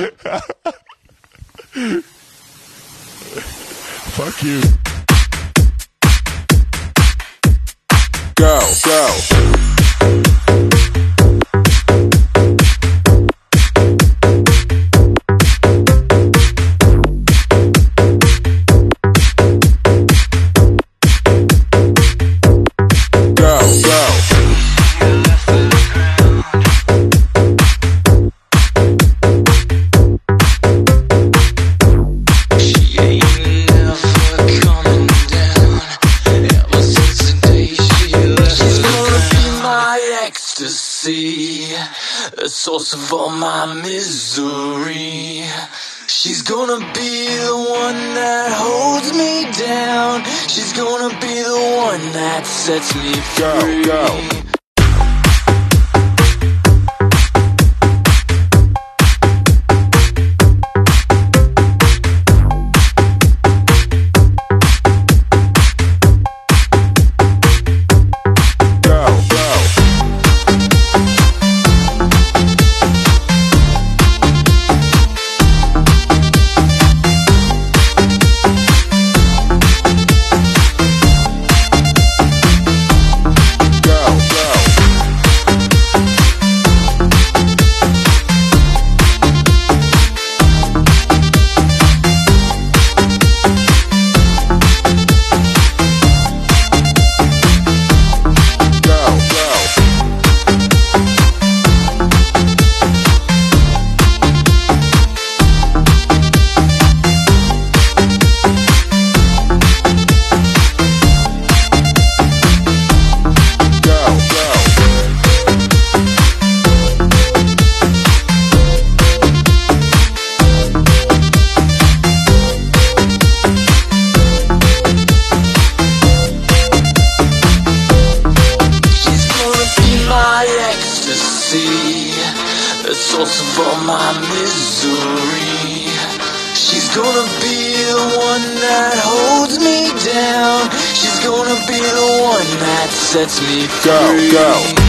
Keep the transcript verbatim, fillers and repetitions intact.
Fuck you. Go, go. The source of all my misery. She's gonna be the one that holds me down. She's gonna be the one that sets me free. Go, go. The source of all my misery. She's gonna be the one that holds me down. She's gonna be the one that sets me free. Go, go.